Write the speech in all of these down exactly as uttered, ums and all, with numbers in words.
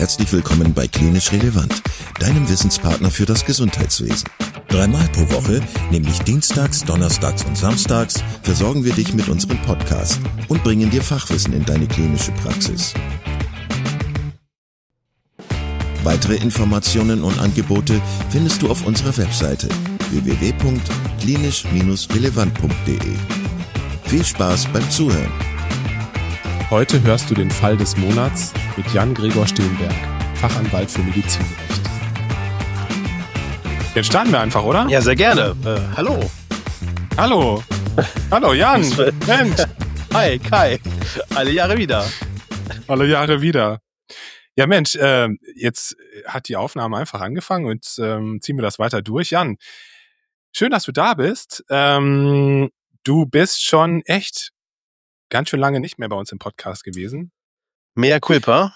Herzlich willkommen bei Klinisch Relevant, deinem Wissenspartner für das Gesundheitswesen. Dreimal pro Woche, nämlich dienstags, donnerstags und samstags, versorgen wir dich mit unserem Podcast und bringen dir Fachwissen in deine klinische Praxis. Weitere Informationen und Angebote findest du auf unserer Webseite w w w punkt klinisch relevant punkt d e. Viel Spaß beim Zuhören. Heute hörst du den Fall des Monats mit Jan Gregor Steenberg, Fachanwalt für Medizinrecht. Jetzt starten wir einfach, oder? Ja, sehr gerne. Äh, hallo. Hallo. Hallo, Jan. Mensch. Hi, Kai. Alle Jahre wieder. Alle Jahre wieder. Ja, Mensch, äh, jetzt hat die Aufnahme einfach angefangen und ähm, ziehen wir das weiter durch. Jan, schön, dass du da bist. Ähm, du bist schon echt ganz schön lange nicht mehr bei uns im Podcast gewesen. Mea culpa.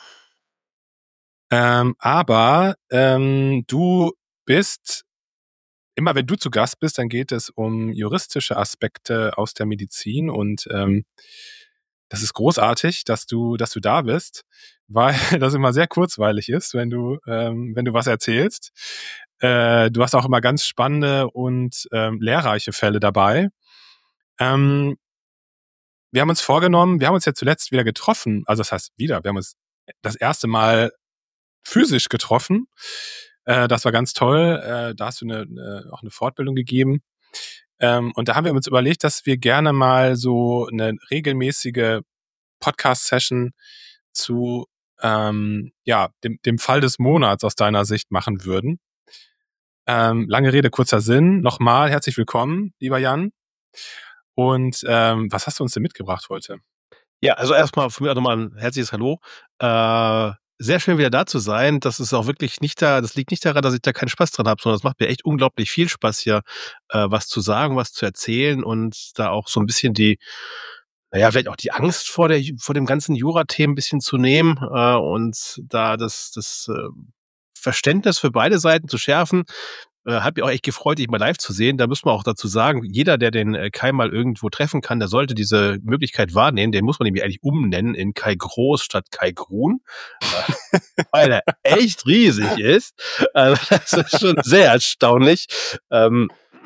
Ähm, aber ähm, du bist, immer wenn du zu Gast bist, dann geht es um juristische Aspekte aus der Medizin und ähm, das ist großartig, dass du, dass du da bist, weil das immer sehr kurzweilig ist, wenn du, ähm, wenn du was erzählst. Äh, du hast auch immer ganz spannende und ähm, lehrreiche Fälle dabei. Ähm, wir haben uns vorgenommen, wir haben uns ja zuletzt wieder getroffen, also das heißt wieder, wir haben uns das erste Mal physisch getroffen. Äh, das war ganz toll. Äh, da hast du eine, eine, auch eine Fortbildung gegeben. Ähm, und da haben wir uns überlegt, dass wir gerne mal so eine regelmäßige Podcast-Session zu ähm, ja, dem, dem Fall des Monats aus deiner Sicht machen würden. Ähm, lange Rede, kurzer Sinn. Nochmal herzlich willkommen, lieber Jan. Und ähm, was hast du uns denn mitgebracht heute? Ja, also erstmal von mir auch nochmal ein herzliches Hallo. Äh, sehr schön wieder da zu sein. Das ist auch wirklich nicht da, das liegt nicht daran, dass ich da keinen Spaß dran habe, sondern es macht mir echt unglaublich viel Spaß hier, äh, was zu sagen, was zu erzählen und da auch so ein bisschen die, naja, vielleicht auch die Angst vor der vor dem ganzen Jura-Themen ein bisschen zu nehmen äh, und da das, das äh, Verständnis für beide Seiten zu schärfen. Äh, hat mich auch echt gefreut, dich mal live zu sehen. Da müssen wir auch dazu sagen, jeder, der den äh, Kai mal irgendwo treffen kann, der sollte diese Möglichkeit wahrnehmen. Den muss man nämlich eigentlich umnennen in Kai Groß statt Kai Grun, äh, weil er echt riesig ist. Also das ist schon sehr erstaunlich. Ähm,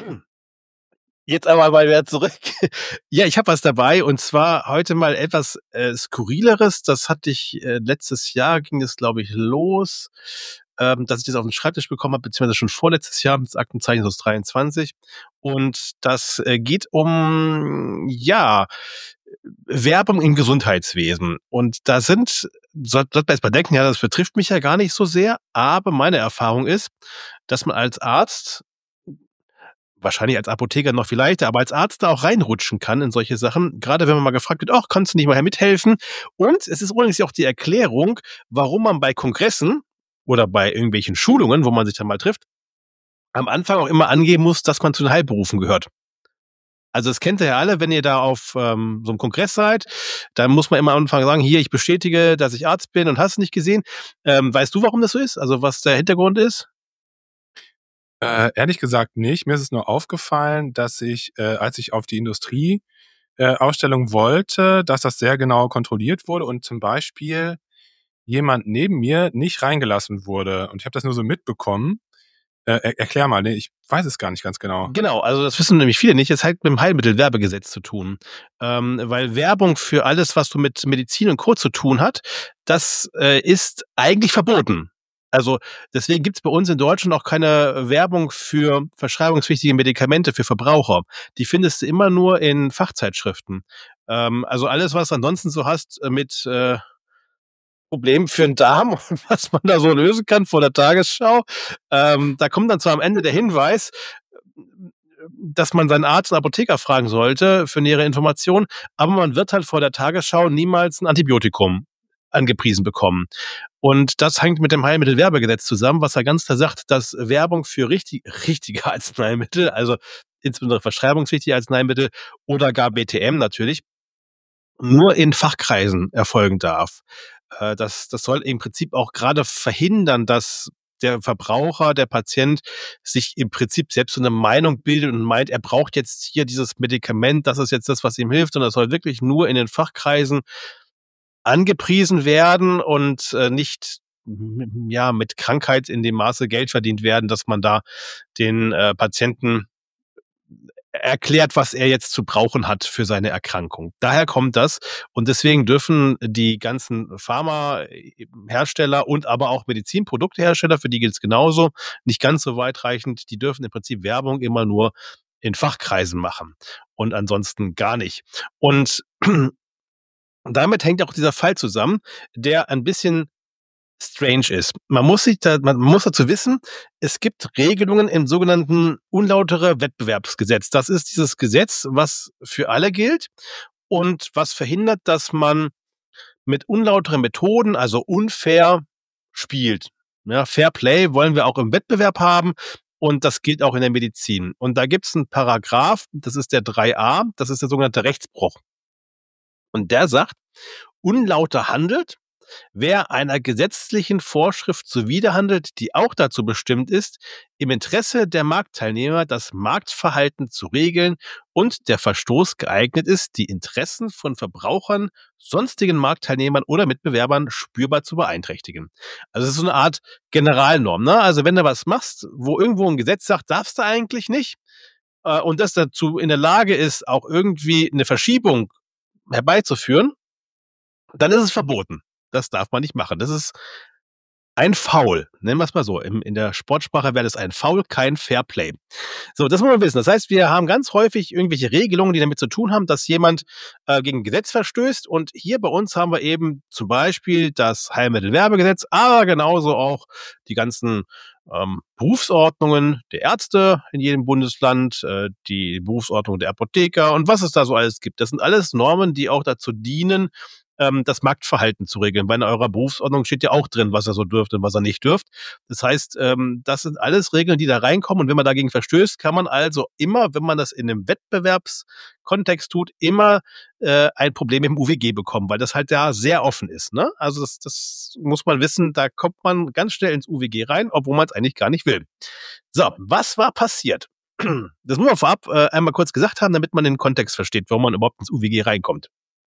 Jetzt aber mal wieder zurück. Ja, ich habe was dabei und zwar heute mal etwas äh, Skurrileres. Das hatte ich äh, letztes Jahr, ging es glaube ich los, ähm, dass ich das auf den Schreibtisch bekommen habe, beziehungsweise schon vorletztes Jahr, das Aktenzeichen aus dreiundzwanzig. Und das äh, geht um, ja, Werbung im Gesundheitswesen. Und da sind, sollte man jetzt mal denken, ja, das betrifft mich ja gar nicht so sehr, aber meine Erfahrung ist, dass man als Arzt, wahrscheinlich als Apotheker noch viel leichter, aber als Arzt da auch reinrutschen kann in solche Sachen. Gerade wenn man mal gefragt wird, ach, kannst du nicht mal mithelfen? Und es ist übrigens auch die Erklärung, warum man bei Kongressen oder bei irgendwelchen Schulungen, wo man sich dann mal trifft, am Anfang auch immer angeben muss, dass man zu den Heilberufen gehört. Also das kennt ihr ja alle, wenn ihr da auf ähm, so einem Kongress seid, dann muss man immer am Anfang sagen, hier, ich bestätige, dass ich Arzt bin und hast du nicht gesehen. Ähm, weißt du, warum das so ist? Also was der Hintergrund ist? Äh, ehrlich gesagt nicht. Mir ist es nur aufgefallen, dass ich, äh, als ich auf die Industrie äh, Ausstellung wollte, dass das sehr genau kontrolliert wurde und zum Beispiel jemand neben mir nicht reingelassen wurde. Und ich habe das nur so mitbekommen. Äh, er, erklär mal, nee, ich weiß es gar nicht ganz genau. Genau, also das wissen nämlich viele nicht. Es hat mit dem Heilmittelwerbegesetz zu tun. Ähm, weil Werbung für alles, was so mit Medizin und Co. zu tun hat, das äh, ist eigentlich verboten. Also deswegen gibt's bei uns in Deutschland auch keine Werbung für verschreibungspflichtige Medikamente für Verbraucher. Die findest du immer nur in Fachzeitschriften. Ähm, also alles, was du ansonsten so hast äh, mit äh, Problemen für den Darm und was man da so lösen kann vor der Tagesschau, ähm, da kommt dann zwar am Ende der Hinweis, dass man seinen Arzt und Apotheker fragen sollte für nähere Informationen, aber man wird halt vor der Tagesschau niemals ein Antibiotikum angepriesen bekommen. Und das hängt mit dem Heilmittelwerbegesetz zusammen, was ja ganz klar sagt, dass Werbung für richtig, richtige Arzneimittel, also insbesondere verschreibungspflichtige Arzneimittel oder gar B T M natürlich, nur in Fachkreisen erfolgen darf. Das, das soll im Prinzip auch gerade verhindern, dass der Verbraucher, der Patient sich im Prinzip selbst so eine Meinung bildet und meint, er braucht jetzt hier dieses Medikament, das ist jetzt das, was ihm hilft, und das soll wirklich nur in den Fachkreisen angepriesen werden und äh, nicht ja, mit Krankheit in dem Maße Geld verdient werden, dass man da den äh, Patienten erklärt, was er jetzt zu brauchen hat für seine Erkrankung. Daher kommt das. Und deswegen dürfen die ganzen Pharmahersteller und aber auch Medizinproduktehersteller, für die gilt es genauso, nicht ganz so weitreichend, die dürfen im Prinzip Werbung immer nur in Fachkreisen machen und ansonsten gar nicht. Und damit hängt auch dieser Fall zusammen, der ein bisschen strange ist. Man muss sich da, man muss dazu wissen, es gibt Regelungen im sogenannten unlautere Wettbewerbsgesetz. Das ist dieses Gesetz, was für alle gilt und was verhindert, dass man mit unlauteren Methoden, also unfair, spielt. Ja, Fair Play wollen wir auch im Wettbewerb haben und das gilt auch in der Medizin. Und da gibt es einen Paragraph, das ist der drei a, das ist der sogenannte Rechtsbruch. Und der sagt, unlauter handelt, wer einer gesetzlichen Vorschrift zuwiderhandelt, die auch dazu bestimmt ist, im Interesse der Marktteilnehmer das Marktverhalten zu regeln und der Verstoß geeignet ist, die Interessen von Verbrauchern, sonstigen Marktteilnehmern oder Mitbewerbern spürbar zu beeinträchtigen. Also es ist so eine Art Generalnorm, ne? Also wenn du was machst, wo irgendwo ein Gesetz sagt, darfst du eigentlich nicht, äh, und das dazu in der Lage ist, auch irgendwie eine Verschiebung herbeizuführen, dann ist es verboten. Das darf man nicht machen. Das ist ein Foul. Nennen wir es mal so. In, in der Sportsprache wäre das ein Foul, kein Fairplay. So, das muss man wissen. Das heißt, wir haben ganz häufig irgendwelche Regelungen, die damit zu tun haben, dass jemand äh, gegen Gesetz verstößt. Und hier bei uns haben wir eben zum Beispiel das Heilmittelwerbegesetz, aber genauso auch die ganzen ähm, Berufsordnungen der Ärzte in jedem Bundesland, äh, die Berufsordnung der Apotheker und was es da so alles gibt. Das sind alles Normen, die auch dazu dienen, ähm, das Marktverhalten zu regeln. Weil in eurer Berufsordnung steht ja auch drin, was er so dürft und was er nicht dürft. Das heißt, ähm, das sind alles Regeln, die da reinkommen. Und wenn man dagegen verstößt, kann man also immer, wenn man das in einem Wettbewerbskontext tut, immer äh, ein Problem im U W G bekommen, weil das halt da sehr offen ist. Ne? Also das, das muss man wissen, da kommt man ganz schnell ins U W G rein, obwohl man es eigentlich gar nicht will. So, was war passiert? Das muss man vorab äh, einmal kurz gesagt haben, damit man den Kontext versteht, warum man überhaupt ins U W G reinkommt.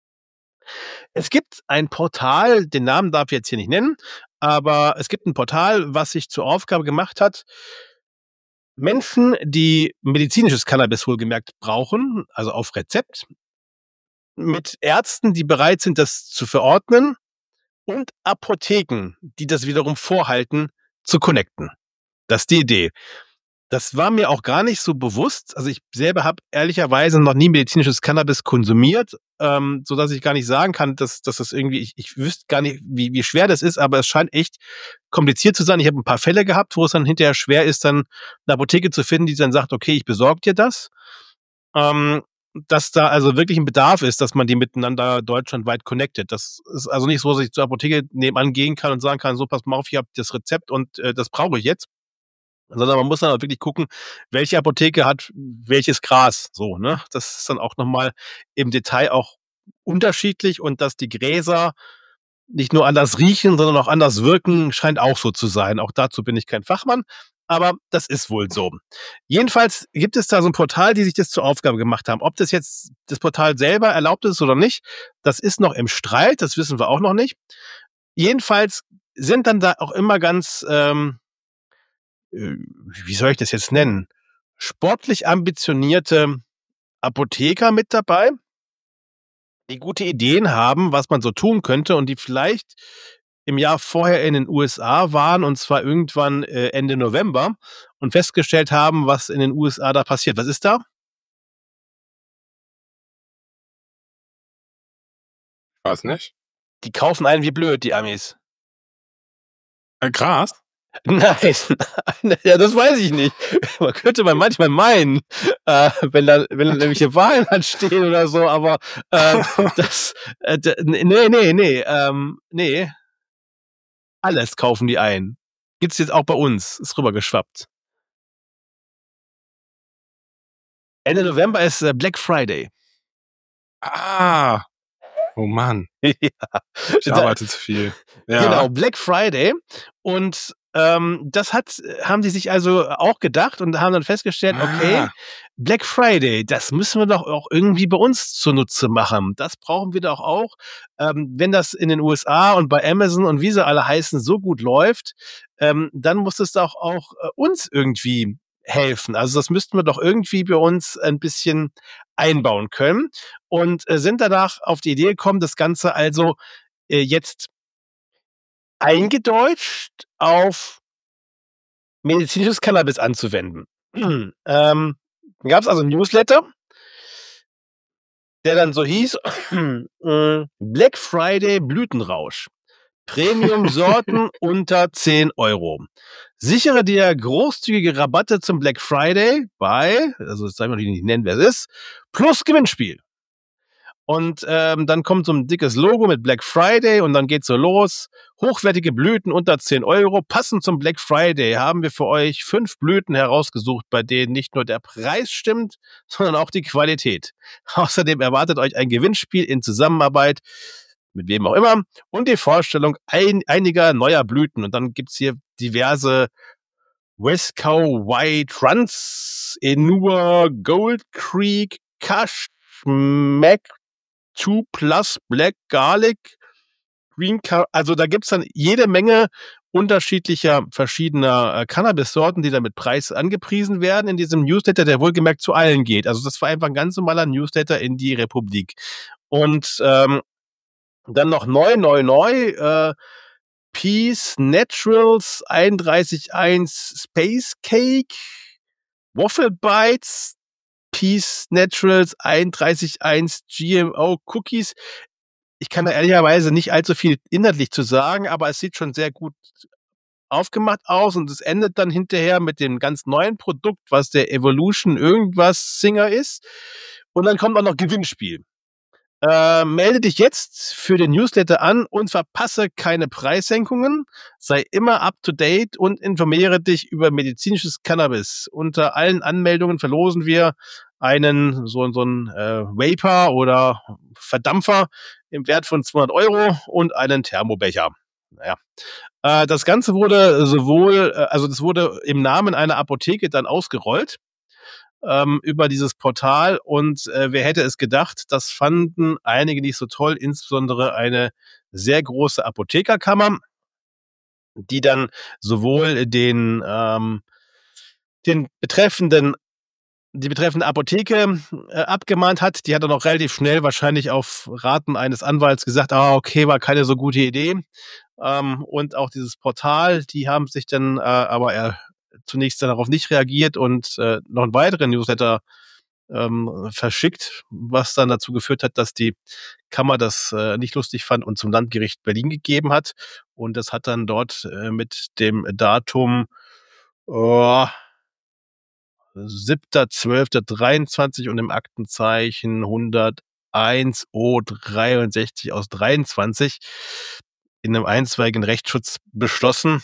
Es gibt ein Portal, den Namen darf ich jetzt hier nicht nennen, aber es gibt ein Portal, was sich zur Aufgabe gemacht hat, Menschen, die medizinisches Cannabis wohlgemerkt brauchen, also auf Rezept, mit Ärzten, die bereit sind, das zu verordnen, und Apotheken, die das wiederum vorhalten, zu connecten. Das ist die Idee. Das war mir auch gar nicht so bewusst. Also ich selber habe ehrlicherweise noch nie medizinisches Cannabis konsumiert, ähm, so dass ich gar nicht sagen kann, dass, dass das irgendwie, ich, ich wüsste gar nicht, wie, wie schwer das ist, aber es scheint echt kompliziert zu sein. Ich habe ein paar Fälle gehabt, wo es dann hinterher schwer ist, dann eine Apotheke zu finden, die dann sagt, okay, ich besorge dir das. Ähm, dass da also wirklich ein Bedarf ist, dass man die miteinander deutschlandweit connectet. Das ist also nicht so, dass ich zur Apotheke nebenan gehen kann und sagen kann, so, pass mal auf, ich habe das Rezept und äh, das brauche ich jetzt. Sondern man muss dann auch wirklich gucken, welche Apotheke hat welches Gras. So, ne? Das ist dann auch nochmal im Detail auch unterschiedlich und dass die Gräser nicht nur anders riechen, sondern auch anders wirken, scheint auch so zu sein. Auch dazu bin ich kein Fachmann, aber das ist wohl so. Jedenfalls gibt es da so ein Portal, die sich das zur Aufgabe gemacht haben. Ob das jetzt das Portal selber erlaubt ist oder nicht, das ist noch im Streit, das wissen wir auch noch nicht. Jedenfalls sind dann da auch immer ganz... Ähm, wie soll ich das jetzt nennen, sportlich ambitionierte Apotheker mit dabei, die gute Ideen haben, was man so tun könnte und die vielleicht im Jahr vorher in den U S A waren und zwar irgendwann äh, Ende November und festgestellt haben, was in den U S A da passiert. Was ist da? Ich weiß nicht. Die kaufen einen wie blöd, die Amis. Äh, Gras? Nein, ja, das weiß ich nicht. Man könnte man manchmal meinen, äh, wenn da, wenn da nämlich Wahlen anstehen oder so, aber äh, das, äh, nee, nee, nee, ähm, nee, alles kaufen die ein. Gibt's jetzt auch bei uns, ist rübergeschwappt. Ende November ist äh, Black Friday. Ah, oh Mann. Ja. Ich arbeite zu viel. Ja. Genau, Black Friday. Und ähm, das hat, haben sie sich also auch gedacht und haben dann festgestellt, okay, Ah. Black Friday, das müssen wir doch auch irgendwie bei uns zunutze machen. Das brauchen wir doch auch. Ähm, wenn das in den U S A und bei Amazon und wie sie alle heißen so gut läuft, ähm, dann muss es doch auch äh, uns irgendwie helfen. Also das müssten wir doch irgendwie bei uns ein bisschen einbauen können und äh, sind danach auf die Idee gekommen, das Ganze also äh, jetzt eingedeutscht auf medizinisches Cannabis anzuwenden. ähm, gab es also ein Newsletter, der dann so hieß, äh, Black Friday Blütenrausch. Premium-Sorten unter zehn Euro. Sichere dir großzügige Rabatte zum Black Friday bei, also jetzt sagen wir nicht nennen, wer es ist, plus Gewinnspiel. Und ähm, dann kommt so ein dickes Logo mit Black Friday und dann geht's so los. Hochwertige Blüten unter zehn Euro. Passend zum Black Friday haben wir für euch fünf Blüten herausgesucht, bei denen nicht nur der Preis stimmt, sondern auch die Qualität. Außerdem erwartet euch ein Gewinnspiel in Zusammenarbeit mit wem auch immer und die Vorstellung ein, einiger neuer Blüten. Und dann gibt's hier diverse Westcow White Runs, Enua, Gold Creek, Kush, Mac zwei Plus, Black Garlic, Green Car, also da gibt's dann jede Menge unterschiedlicher verschiedener äh, Cannabis-Sorten, die dann mit Preis angepriesen werden in diesem Newsletter, der wohlgemerkt zu allen geht. Also das war einfach ein ganz normaler Newsletter in die Republik. Und ähm, dann noch neu, neu, neu, äh, Peace Naturals einunddreißig eins Space Cake, Waffle Bites, Peace Naturals einunddreißig eins G M O Cookies. Ich kann da ehrlicherweise nicht allzu viel inhaltlich zu sagen, aber es sieht schon sehr gut aufgemacht aus und es endet dann hinterher mit dem ganz neuen Produkt, was der Evolution irgendwas Singer ist. Und dann kommt auch noch Gewinnspiel. Äh, melde dich jetzt für den Newsletter an und verpasse keine Preissenkungen. Sei immer up to date und informiere dich über medizinisches Cannabis. Unter allen Anmeldungen verlosen wir einen so, so einen äh, Vapor oder Verdampfer im Wert von zweihundert Euro und einen Thermobecher. Naja. Äh, das Ganze wurde sowohl, äh, also das wurde im Namen einer Apotheke dann ausgerollt ähm, über dieses Portal und äh, wer hätte es gedacht, das fanden einige nicht so toll, insbesondere eine sehr große Apothekerkammer, die dann sowohl den, ähm, den betreffenden die betreffende Apotheke äh, abgemahnt hat. Die hat dann auch relativ schnell wahrscheinlich auf Raten eines Anwalts gesagt, ah, okay, war keine so gute Idee. Ähm, und auch dieses Portal, die haben sich dann äh, aber äh, zunächst darauf nicht reagiert und äh, noch einen weiteren Newsletter ähm, verschickt, was dann dazu geführt hat, dass die Kammer das äh, nicht lustig fand und zum Landgericht Berlin gegeben hat. Und das hat dann dort äh, mit dem Datum oh, siebter zwölfter dreiundzwanzig und im Aktenzeichen hunderteins O dreiundsechzig aus dreiundzwanzig in einem einstweiligen Rechtsschutz beschlossen.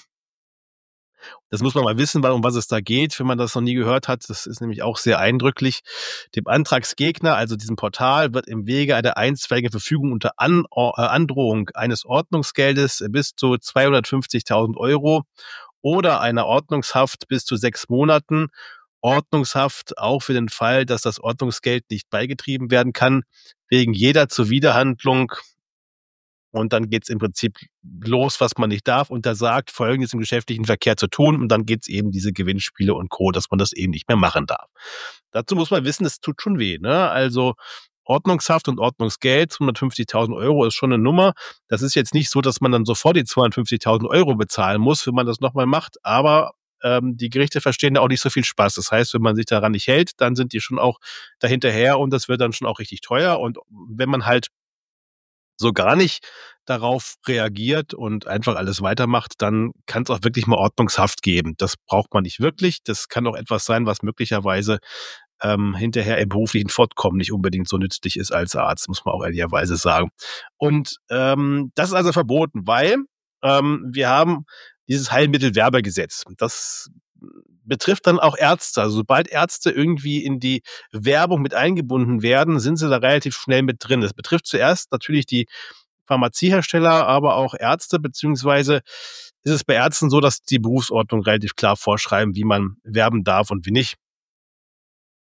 Das muss man mal wissen, um was es da geht, wenn man das noch nie gehört hat. Das ist nämlich auch sehr eindrücklich. Dem Antragsgegner, also diesem Portal, wird im Wege einer einstweiligen Verfügung unter An- äh, Androhung eines Ordnungsgeldes bis zu zweihundertfünfzigtausend Euro oder einer Ordnungshaft bis zu sechs Monaten Ordnungshaft auch für den Fall, dass das Ordnungsgeld nicht beigetrieben werden kann, wegen jeder Zuwiderhandlung. Und dann geht's im Prinzip los, was man nicht darf, untersagt, Folgendes im geschäftlichen Verkehr zu tun. Und dann geht's eben diese Gewinnspiele und Co., dass man das eben nicht mehr machen darf. Dazu muss man wissen, es tut schon weh, ne? Also Ordnungshaft und Ordnungsgeld, hundertfünfzigtausend Euro ist schon eine Nummer. Das ist jetzt nicht so, dass man dann sofort die zweihundertfünfzigtausend Euro bezahlen muss, wenn man das nochmal macht. Aber ähm, die Gerichte verstehen da auch nicht so viel Spaß. Das heißt, wenn man sich daran nicht hält, dann sind die schon auch dahinterher und das wird dann schon auch richtig teuer. Und wenn man halt so gar nicht darauf reagiert und einfach alles weitermacht, dann kann es auch wirklich mal Ordnungshaft geben. Das braucht man nicht wirklich. Das kann auch etwas sein, was möglicherweise ähm, hinterher im beruflichen Fortkommen nicht unbedingt so nützlich ist als Arzt, muss man auch ehrlicherweise sagen. Und ähm, das ist also verboten, weil ähm, wir haben dieses Heilmittelwerbegesetz. Das betrifft dann auch Ärzte. Also sobald Ärzte irgendwie in die Werbung mit eingebunden werden, sind sie da relativ schnell mit drin. Das betrifft zuerst natürlich die Pharmaziehersteller, aber auch Ärzte, beziehungsweise ist es bei Ärzten so, dass die Berufsordnung relativ klar vorschreiben, wie man werben darf und wie nicht.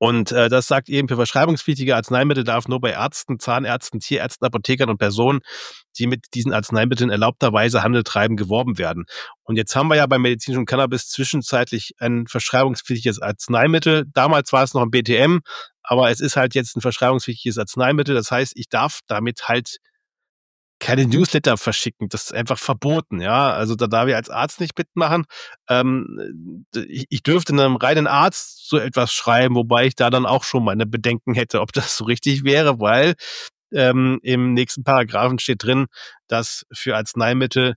Und äh, das sagt eben, für verschreibungspflichtige Arzneimittel darf nur bei Ärzten, Zahnärzten, Tierärzten, Apothekern und Personen, die mit diesen Arzneimitteln erlaubterweise Handel treiben, geworben werden. Und jetzt haben wir ja beim medizinischen Cannabis zwischenzeitlich ein verschreibungspflichtiges Arzneimittel. Damals war es noch ein B T M, aber es ist halt jetzt ein verschreibungspflichtiges Arzneimittel. Das heißt, ich darf damit halt keine Newsletter verschicken. Das ist einfach verboten, ja. Also da darf ich als Arzt nicht mitmachen. Ähm, ich, ich dürfte einem reinen Arzt so etwas schreiben, wobei ich da dann auch schon meine Bedenken hätte, ob das so richtig wäre, weil ähm, im nächsten Paragraphen steht drin, dass für Arzneimittel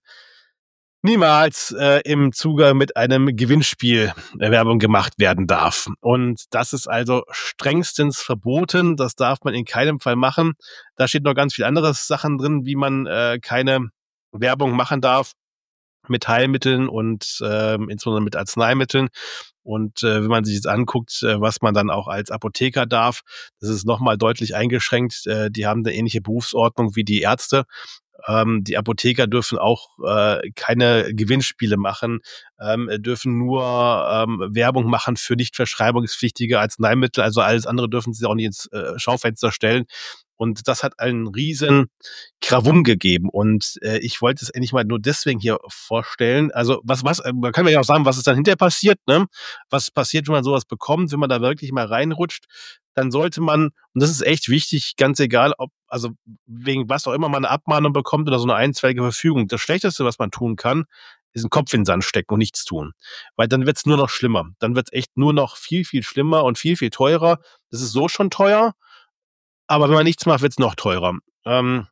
niemals äh, im Zuge mit einem Gewinnspiel äh, Werbung gemacht werden darf. Und das ist also strengstens verboten. Das darf man in keinem Fall machen. Da steht noch ganz viel andere Sachen drin, wie man äh, keine Werbung machen darf mit Heilmitteln und äh, insbesondere mit Arzneimitteln. Und äh, wenn man sich jetzt anguckt, äh, was man dann auch als Apotheker darf, das ist nochmal deutlich eingeschränkt. Äh, die haben eine ähnliche Berufsordnung wie die Ärzte. Ähm, die Apotheker dürfen auch äh, keine Gewinnspiele machen, ähm, dürfen nur ähm, Werbung machen für nicht verschreibungspflichtige Arzneimittel. Also alles andere dürfen sie auch nicht ins äh, Schaufenster stellen. Und das hat einen riesen Krawum gegeben. Und äh, ich wollte es endlich mal nur deswegen hier vorstellen. Also was, was, man kann ja auch sagen, was ist dann hinterher passiert, ne? Was passiert, wenn man sowas bekommt, wenn man da wirklich mal reinrutscht, dann sollte man, und das ist echt wichtig, ganz egal, ob, also wegen was auch immer man eine Abmahnung bekommt oder so eine einstweilige Verfügung. Das Schlechteste, was man tun kann, ist einen Kopf in den Sand stecken und nichts tun. Weil dann wird's nur noch schlimmer. Dann wird's echt nur noch viel, viel schlimmer und viel, viel teurer. Das ist so schon teuer. Aber wenn man nichts macht, wird's noch teurer. Ähm,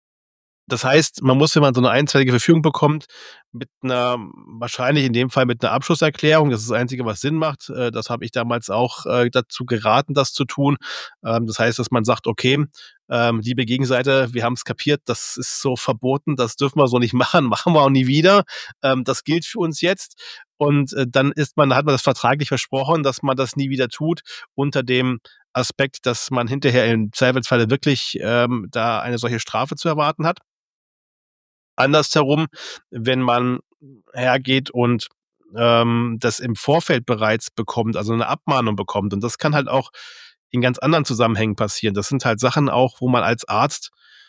das heißt, man muss, wenn man so eine einstweilige Verfügung bekommt, mit einer, wahrscheinlich in dem Fall mit einer Abschlusserklärung, das ist das Einzige, was Sinn macht. Äh, das habe ich damals auch äh, dazu geraten, das zu tun. Ähm, das heißt, dass man sagt, okay, ähm, liebe Gegenseite, wir haben es kapiert, das ist so verboten, das dürfen wir so nicht machen, machen wir auch nie wieder. Ähm, das gilt für uns jetzt. Und äh, dann ist man, hat man das vertraglich versprochen, dass man das nie wieder tut, unter dem Aspekt, dass man hinterher im Zweifelsfalle wirklich ähm, da eine solche Strafe zu erwarten hat. Andersherum, wenn man hergeht und ähm, das im Vorfeld bereits bekommt, also eine Abmahnung bekommt, und das kann halt auch in ganz anderen Zusammenhängen passieren. Das sind halt Sachen auch, wo man als Arzt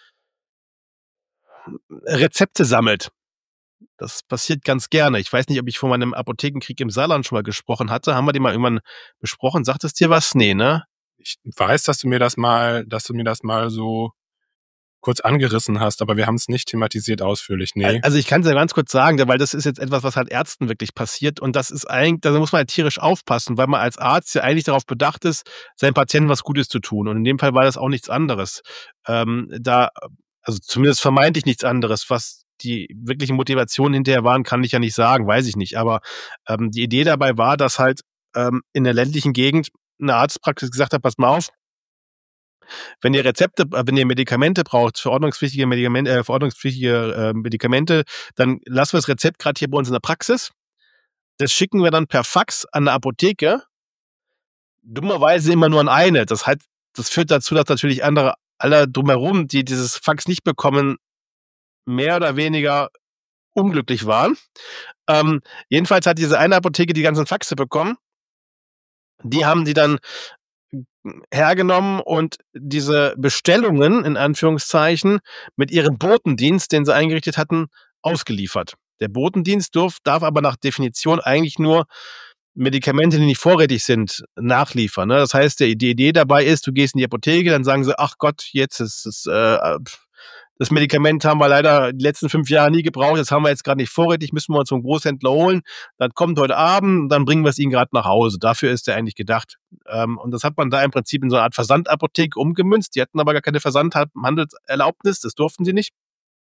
Rezepte sammelt. Das passiert ganz gerne. Ich weiß nicht, ob ich von meinem Apothekenkrieg im Saarland schon mal gesprochen hatte. Haben wir den mal irgendwann besprochen? Sagt es dir was? Nee, ne? Ich weiß, dass du mir das mal, dass du mir das mal so kurz angerissen hast, aber wir haben es nicht thematisiert ausführlich, nee. Also ich kann es ja ganz kurz sagen, weil das ist jetzt etwas, was halt Ärzten wirklich passiert und das ist eigentlich, da muss man halt tierisch aufpassen, weil man als Arzt ja eigentlich darauf bedacht ist, seinem Patienten was Gutes zu tun und in dem Fall war das auch nichts anderes. Ähm, da, also zumindest vermeintlich nichts anderes, was die wirklichen Motivationen hinterher waren, kann ich ja nicht sagen, weiß ich nicht, aber ähm, die Idee dabei war, dass halt ähm, in der ländlichen Gegend eine Arztpraxis gesagt hat, pass mal auf, wenn ihr Rezepte, wenn ihr Medikamente braucht, verordnungspflichtige Medikamente, äh, verordnungspflichtige äh, Medikamente, dann lassen wir das Rezept gerade hier bei uns in der Praxis. Das schicken wir dann per Fax an eine Apotheke. Dummerweise immer nur an eine. Das heißt, das führt dazu, dass natürlich andere, alle drumherum, die dieses Fax nicht bekommen, mehr oder weniger unglücklich waren. Ähm, jedenfalls hat diese eine Apotheke die ganzen Faxe bekommen. Die haben die dann hergenommen und diese Bestellungen, in Anführungszeichen, mit ihrem Botendienst, den sie eingerichtet hatten, ausgeliefert. Der Botendienst darf, darf aber nach Definition eigentlich nur Medikamente, die nicht vorrätig sind, nachliefern. Ne? Das heißt, die Idee dabei ist, du gehst in die Apotheke, dann sagen sie, ach Gott, jetzt ist es, äh, das Medikament haben wir leider die letzten fünf Jahre nie gebraucht, das haben wir jetzt gerade nicht vorrätig, müssen wir uns zum Großhändler holen. Dann kommt heute Abend, dann bringen wir es ihnen gerade nach Hause. Dafür ist der eigentlich gedacht. Ähm, und das hat man da im Prinzip in so eine Art Versandapotheke umgemünzt. Die hatten aber gar keine Versandhandelserlaubnis, das durften sie nicht.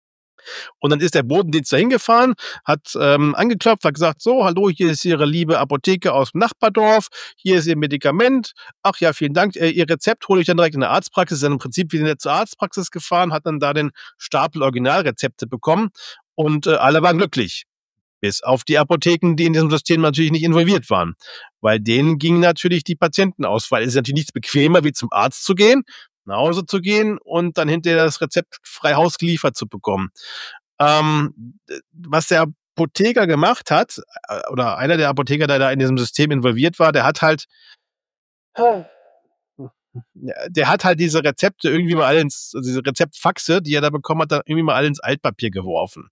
Und dann ist der Bodendienst da hingefahren, hat ähm, angeklopft, hat gesagt, so, hallo, hier ist Ihre liebe Apotheke aus dem Nachbardorf, hier ist Ihr Medikament, ach ja, vielen Dank, äh, Ihr Rezept hole ich dann direkt in der Arztpraxis, ist dann im Prinzip wieder zur Arztpraxis gefahren, hat dann da den Stapel Originalrezepte bekommen und äh, alle waren glücklich. Bis auf die Apotheken, die in diesem System natürlich nicht involviert waren. Weil denen ging natürlich die Patientenauswahl. Es ist natürlich nichts bequemer, wie zum Arzt zu gehen, nach Hause zu gehen und dann hinterher das Rezept frei Haus geliefert zu bekommen. Ähm, was der Apotheker gemacht hat, oder einer der Apotheker, der da in diesem System involviert war, der hat halt der hat halt diese Rezepte irgendwie mal alle ins, also diese Rezeptfaxe, die er da bekommen hat, dann irgendwie mal alle ins Altpapier geworfen.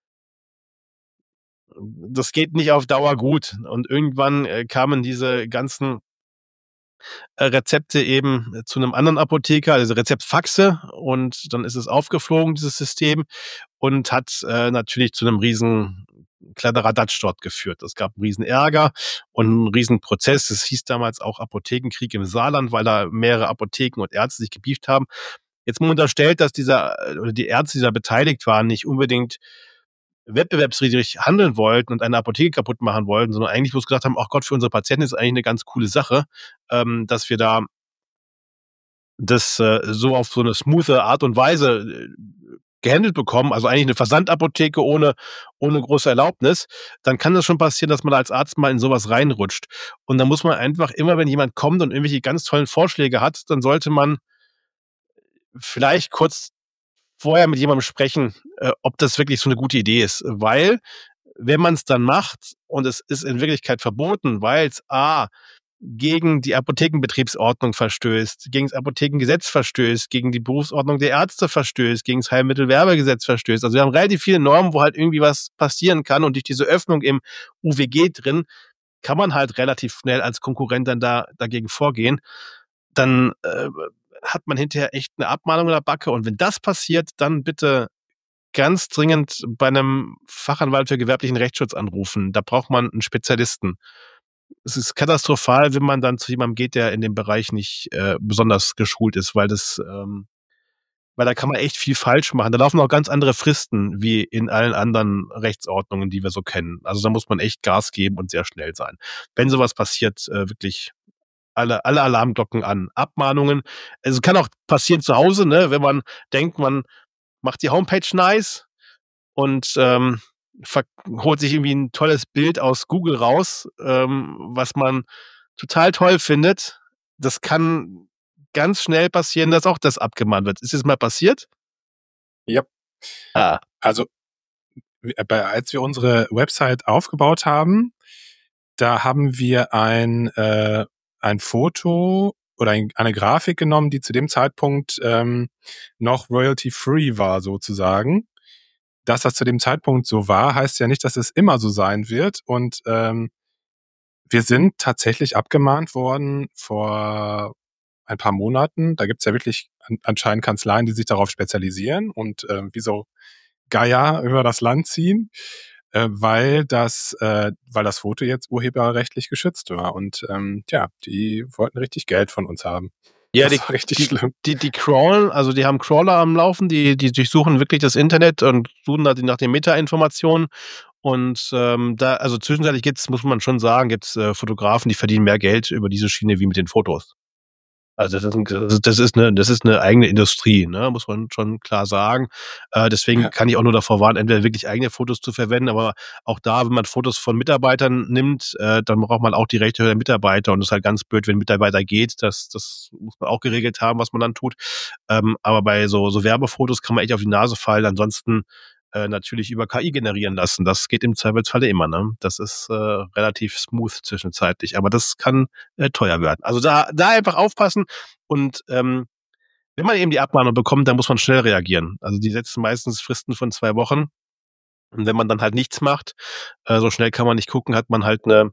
Das geht nicht auf Dauer gut. Und irgendwann äh, kamen diese ganzen äh, Rezepte eben äh, zu einem anderen Apotheker, also Rezeptfaxe, und dann ist es aufgeflogen, dieses System, und hat äh, natürlich zu einem riesen Kladderadatsch dort geführt. Es gab einen riesen Ärger und einen riesen Prozess. Es hieß damals auch Apothekenkrieg im Saarland, weil da mehrere Apotheken und Ärzte sich gebieft haben. Jetzt mal unterstellt, dass dieser oder die Ärzte, die da beteiligt waren, nicht unbedingt wettbewerbswidrig handeln wollten und eine Apotheke kaputt machen wollten, sondern eigentlich bloß gesagt haben, ach Gott, für unsere Patienten ist eigentlich eine ganz coole Sache, ähm, dass wir da das äh, so auf so eine smoothe Art und Weise äh, gehandelt bekommen, also eigentlich eine Versandapotheke ohne, ohne große Erlaubnis, dann kann das schon passieren, dass man da als Arzt mal in sowas reinrutscht. Und dann muss man einfach immer, wenn jemand kommt und irgendwelche ganz tollen Vorschläge hat, dann sollte man vielleicht kurz vorher mit jemandem sprechen, äh, ob das wirklich so eine gute Idee ist. Weil, wenn man es dann macht und es ist in Wirklichkeit verboten, weil es A, gegen die Apothekenbetriebsordnung verstößt, gegen das Apothekengesetz verstößt, gegen die Berufsordnung der Ärzte verstößt, gegen das Heilmittelwerbegesetz verstößt. Also wir haben relativ viele Normen, wo halt irgendwie was passieren kann, und durch diese Öffnung im U W G drin kann man halt relativ schnell als Konkurrent dann da dagegen vorgehen. Dann äh, hat man hinterher echt eine Abmahnung in der Backe, und wenn das passiert, dann bitte ganz dringend bei einem Fachanwalt für gewerblichen Rechtsschutz anrufen. Da braucht man einen Spezialisten. Es ist katastrophal, wenn man dann zu jemandem geht, der in dem Bereich nicht äh, besonders geschult ist, weil das, ähm, weil da kann man echt viel falsch machen. Da laufen auch ganz andere Fristen wie in allen anderen Rechtsordnungen, die wir so kennen. Also da muss man echt Gas geben und sehr schnell sein. Wenn sowas passiert, äh, wirklich alle, alle Alarmglocken an. Abmahnungen. Also kann auch passieren zu Hause, ne, wenn man denkt, man macht die Homepage nice und ähm, holt sich irgendwie ein tolles Bild aus Google raus, ähm, was man total toll findet. Das kann ganz schnell passieren, dass auch das abgemahnt wird. Ist das mal passiert? Ja. Ah. Also, bei, als wir unsere Website aufgebaut haben, da haben wir ein, äh, ein Foto oder ein, eine Grafik genommen, die zu dem Zeitpunkt ähm, noch royalty-free war, sozusagen. Dass das zu dem Zeitpunkt so war, heißt ja nicht, dass es immer so sein wird. Und ähm, wir sind tatsächlich abgemahnt worden vor ein paar Monaten. Da gibt es ja wirklich anscheinend Kanzleien, die sich darauf spezialisieren und äh, wie so Geier über das Land ziehen, äh, weil das, äh, weil das Foto jetzt urheberrechtlich geschützt war. Und ähm, ja, die wollten richtig Geld von uns haben. Ja, das die, war richtig die, schlimm. Die, die crawlen, also die haben Crawler am Laufen, die, die durchsuchen wirklich das Internet und suchen nach den Meta-Informationen. Und ähm, da, also zwischenzeitlich gibt's, muss man schon sagen, gibt's äh, Fotografen, die verdienen mehr Geld über diese Schiene wie mit den Fotos. Also das ist, das ist eine, das ist eine eigene Industrie, ne, muss man schon klar sagen. Äh, deswegen ja. kann ich auch nur davor warnen, entweder wirklich eigene Fotos zu verwenden, aber auch da, wenn man Fotos von Mitarbeitern nimmt, äh, dann braucht man auch die Rechte der Mitarbeiter, und das ist halt ganz blöd, wenn ein Mitarbeiter geht. Das, das muss man auch geregelt haben, was man dann tut. Ähm, aber bei so, so Werbefotos kann man echt auf die Nase fallen. Ansonsten äh, natürlich über K I generieren lassen. Das geht im Zweifelsfalle immer, ne? Das ist äh, relativ smooth zwischenzeitlich, aber das kann äh, teuer werden. Also da, da einfach aufpassen, und ähm, wenn man eben die Abmahnung bekommt, dann muss man schnell reagieren. Also die setzen meistens Fristen von zwei Wochen, und wenn man dann halt nichts macht, äh, so schnell kann man nicht gucken, hat man halt eine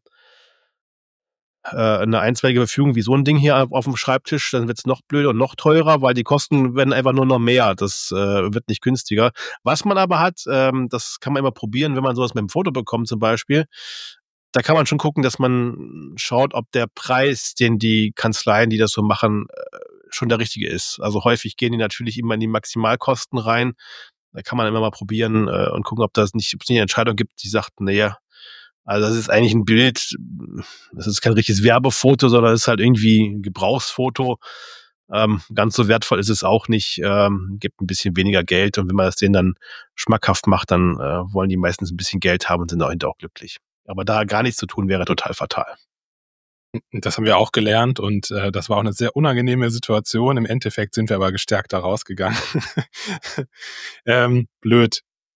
eine einstweilige Verfügung wie so ein Ding hier auf, auf dem Schreibtisch, dann wird's noch blöder und noch teurer, weil die Kosten werden einfach nur noch mehr. Das äh, wird nicht günstiger. Was man aber hat, ähm, das kann man immer probieren, wenn man sowas mit dem Foto bekommt zum Beispiel. Da kann man schon gucken, dass man schaut, ob der Preis, den die Kanzleien, die das so machen, äh, schon der richtige ist. Also häufig gehen die natürlich immer in die Maximalkosten rein. Da kann man immer mal probieren äh, und gucken, ob das nicht, ob es nicht eine Entscheidung gibt, die sagt, naja, also das ist eigentlich ein Bild, das ist kein richtiges Werbefoto, sondern es ist halt irgendwie ein Gebrauchsfoto. Ähm, ganz so wertvoll ist es auch nicht, ähm, gibt ein bisschen weniger Geld, und wenn man das denen dann schmackhaft macht, dann äh, wollen die meistens ein bisschen Geld haben und sind dahinter auch glücklich. Aber da gar nichts zu tun, wäre total fatal. Das haben wir auch gelernt, und äh, das war auch eine sehr unangenehme Situation. Im Endeffekt sind wir aber gestärkt da rausgegangen. ähm, blöd.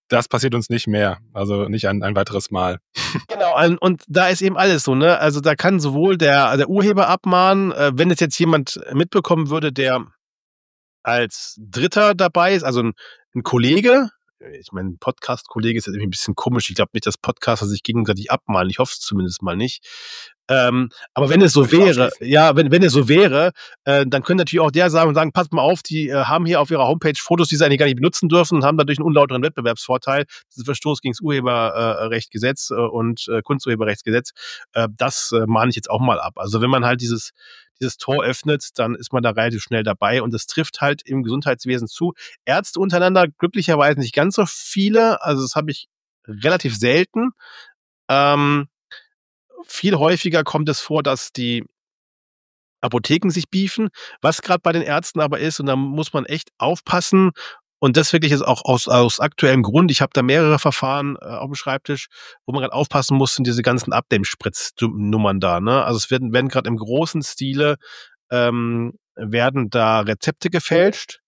das passiert uns nicht mehr. Also nicht ein, ein weiteres Mal. Genau, und da ist eben alles so, ne? Also da kann sowohl der, der Urheber abmahnen, äh, wenn es jetzt jemand mitbekommen würde, der als Dritter dabei ist, also ein, ein Kollege, ich meine, Podcast-Kollege ist jetzt irgendwie ein bisschen komisch. Ich glaube nicht, dass Podcaster sich gegenseitig abmahnen. Ich hoffe es zumindest mal nicht. Ähm, aber wenn es so wäre, ja, wenn, wenn es so wäre, äh, dann könnte natürlich auch der sagen und sagen, passt mal auf, die äh, haben hier auf ihrer Homepage Fotos, die sie eigentlich gar nicht benutzen dürfen und haben dadurch einen unlauteren Wettbewerbsvorteil. Das ist Verstoß gegen das Urheberrechtsgesetz äh, und äh, Kunsturheberrechtsgesetz. Äh, das äh, mahne ich jetzt auch mal ab. Also wenn man halt dieses dieses Tor öffnet, dann ist man da relativ schnell dabei und das trifft halt im Gesundheitswesen zu. Ärzte untereinander glücklicherweise nicht ganz so viele, also das habe ich relativ selten. Ähm, viel häufiger kommt es vor, dass die Apotheken sich beefen, was gerade bei den Ärzten aber ist, und da muss man echt aufpassen. Und das wirklich ist auch aus, aus aktuellem Grund. Ich habe da mehrere Verfahren äh, auf dem Schreibtisch, wo man gerade aufpassen muss, sind diese ganzen Abdämmspritznummern da. Ne? Also es werden, werden gerade im großen Stile ähm, werden da Rezepte gefälscht.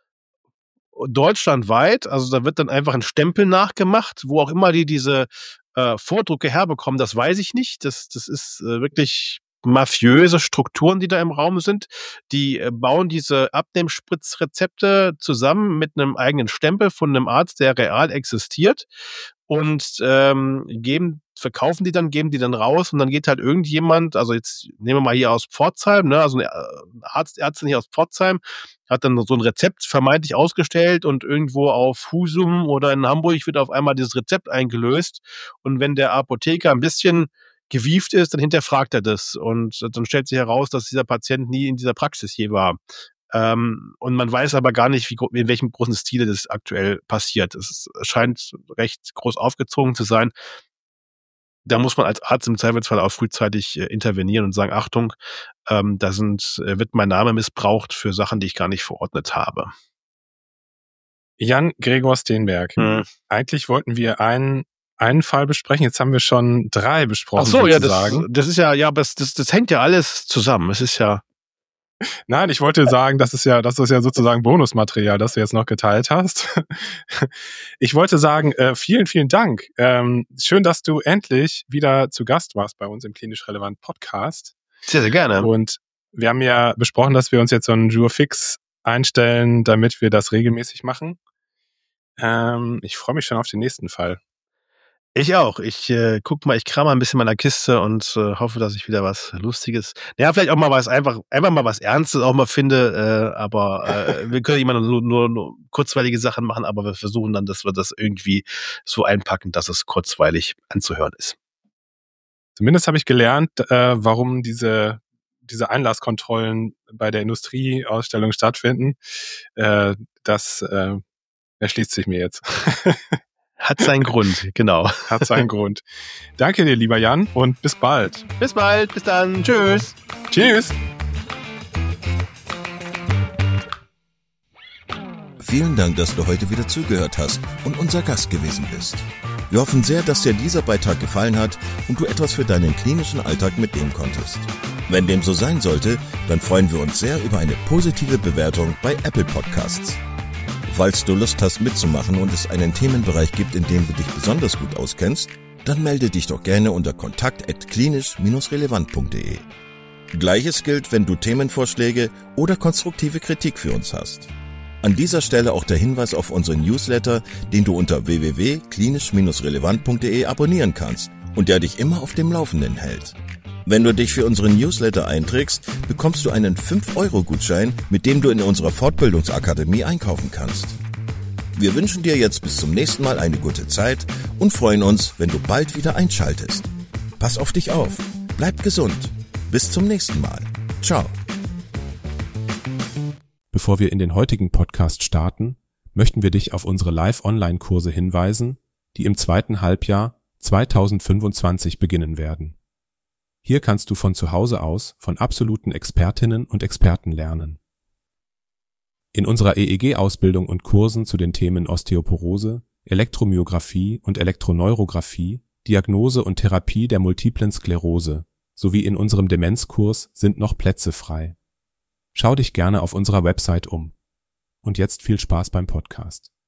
Deutschlandweit, also da wird dann einfach ein Stempel nachgemacht, wo auch immer die diese äh, Vordrucke herbekommen, das weiß ich nicht. Das, das ist äh, wirklich mafiöse Strukturen, die da im Raum sind. Die äh, bauen diese Abnehmspritzrezepte zusammen mit einem eigenen Stempel von einem Arzt, der real existiert, und ähm, geben, verkaufen die dann, geben die dann raus, und dann geht halt irgendjemand, also jetzt nehmen wir mal hier aus Pforzheim, ne, also eine Arzt, Ärztin hier aus Pforzheim, hat dann so ein Rezept vermeintlich ausgestellt und irgendwo auf Husum oder in Hamburg wird auf einmal dieses Rezept eingelöst, und wenn der Apotheker ein bisschen gewieft ist, dann hinterfragt er das, und dann stellt sich heraus, dass dieser Patient nie in dieser Praxis je war. Ähm, und man weiß aber gar nicht, wie, in welchem großen Stile das aktuell passiert. Es scheint recht groß aufgezogen zu sein. Da muss man als Arzt im Zweifelsfall auch frühzeitig äh, intervenieren und sagen, Achtung, ähm, da sind, äh, wird mein Name missbraucht für Sachen, die ich gar nicht verordnet habe. Jan Gregor Steenberg. Hm. Eigentlich wollten wir einen einen Fall besprechen. Jetzt haben wir schon drei besprochen. Ach so, ja, das, das ist ja, ja, aber das, das, das hängt ja alles zusammen. Es ist ja. Nein, ich wollte sagen, das ist ja, das ist ja sozusagen Bonusmaterial, das du jetzt noch geteilt hast. Ich wollte sagen, äh, vielen, vielen Dank. Ähm, schön, dass du endlich wieder zu Gast warst bei uns im Klinisch Relevant Podcast. Sehr, sehr gerne. Und wir haben ja besprochen, dass wir uns jetzt so einen Jour fix einstellen, damit wir das regelmäßig machen. Ähm, ich freue mich schon auf den nächsten Fall. Ich auch. Ich äh, guck mal, ich kram mal ein bisschen in meiner Kiste und äh, hoffe, dass ich wieder was Lustiges, ja, vielleicht auch mal was einfach, einfach mal was Ernstes auch mal finde, äh, aber äh, wir können immer nur, nur, nur kurzweilige Sachen machen, aber wir versuchen dann, dass wir das irgendwie so einpacken, dass es kurzweilig anzuhören ist. Zumindest habe ich gelernt, äh, warum diese, diese Einlasskontrollen bei der Industrieausstellung stattfinden. Äh, das äh, erschließt sich mir jetzt. Hat seinen Grund, genau. Hat seinen Grund. Danke dir, lieber Jan, und bis bald. Bis bald, bis dann. Tschüss. Tschüss. Vielen Dank, dass du heute wieder zugehört hast und unser Gast gewesen bist. Wir hoffen sehr, dass dir dieser Beitrag gefallen hat und du etwas für deinen klinischen Alltag mitnehmen konntest. Wenn dem so sein sollte, dann freuen wir uns sehr über eine positive Bewertung bei Apple Podcasts. Falls du Lust hast mitzumachen und es einen Themenbereich gibt, in dem du dich besonders gut auskennst, dann melde dich doch gerne unter kontakt at klinisch relevant punkt de. Gleiches gilt, wenn du Themenvorschläge oder konstruktive Kritik für uns hast. An dieser Stelle auch der Hinweis auf unseren Newsletter, den du unter w w w punkt klinisch relevant punkt de abonnieren kannst und der dich immer auf dem Laufenden hält. Wenn du dich für unseren Newsletter einträgst, bekommst du einen fünf Euro Gutschein, mit dem du in unserer Fortbildungsakademie einkaufen kannst. Wir wünschen dir jetzt bis zum nächsten Mal eine gute Zeit und freuen uns, wenn du bald wieder einschaltest. Pass auf dich auf, bleib gesund. Bis zum nächsten Mal. Ciao. Bevor wir in den heutigen Podcast starten, möchten wir dich auf unsere Live-Online-Kurse hinweisen, die im zweiten Halbjahr zweitausendfünfundzwanzig beginnen werden. Hier kannst du von zu Hause aus von absoluten Expertinnen und Experten lernen. In unserer E E G-Ausbildung und Kursen zu den Themen Osteoporose, Elektromyographie und Elektroneurographie, Diagnose und Therapie der multiplen Sklerose sowie in unserem Demenzkurs sind noch Plätze frei. Schau dich gerne auf unserer Website um. Und jetzt viel Spaß beim Podcast.